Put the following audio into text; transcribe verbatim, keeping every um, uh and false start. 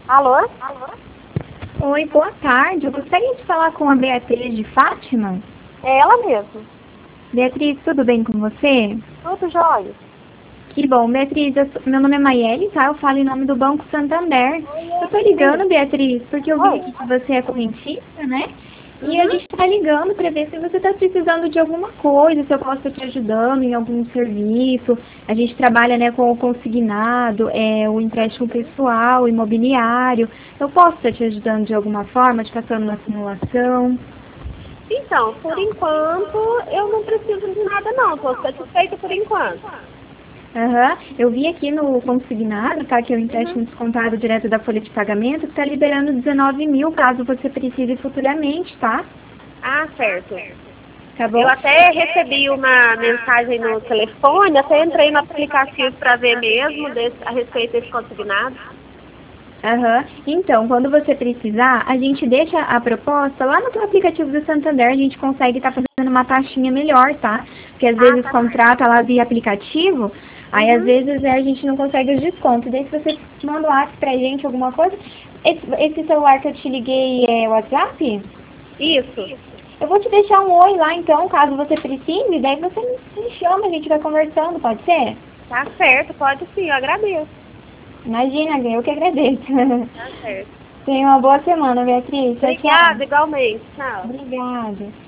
Alô? Oi, boa tarde. Eu gostaria de falar com a Beatriz de Fátima. É ela mesmo. Beatriz, tudo bem com você? Tudo jóia. Que bom, Beatriz. Eu sou- meu nome é Maiele, tá? Eu falo em nome do Banco Santander. Eu tô ligando, Beatriz, porque eu vi Oi. aqui que você é correntista, né? E a Uhum. gente tá ligando para ver se você tá precisando de alguma coisa, se eu posso estar te ajudando em algum serviço. A gente trabalha, né, com o consignado, é, o empréstimo pessoal, imobiliário. Eu posso estar te ajudando de alguma forma, te passando uma simulação? Então, por enquanto, eu não preciso de nada não. Estou satisfeita por enquanto. Aham. Eu vi aqui no consignado, tá? Que é o Uhum. empréstimo descontado direto da folha de pagamento, que está liberando dezenove mil, caso você precise futuramente, tá? Ah, certo. Tá bom? Eu até recebi uma mensagem no telefone, até entrei no aplicativo para ver mesmo desse- a respeito desse consignado. Aham. Então, quando você precisar, a gente deixa a proposta lá no teu aplicativo do Santander, a gente consegue estar fazendo uma taxinha melhor, tá? Porque às Ah, vezes tá certo. contrata lá via aplicativo, aí às Uhum. vezes é, a gente não consegue os descontos. Daí se você manda um WhatsApp pra gente, alguma coisa, esse, esse celular que eu te liguei é WhatsApp? Isso. Eu vou te deixar um oi lá então, caso você precise, daí você me chama, a gente vai conversando, pode ser? Tá certo, pode sim, eu agradeço. Imagina, eu que agradeço. Tá certo. Tenha uma boa semana, Beatriz. Tchau, Obrigada, tchau. igualmente. Tchau. Obrigada.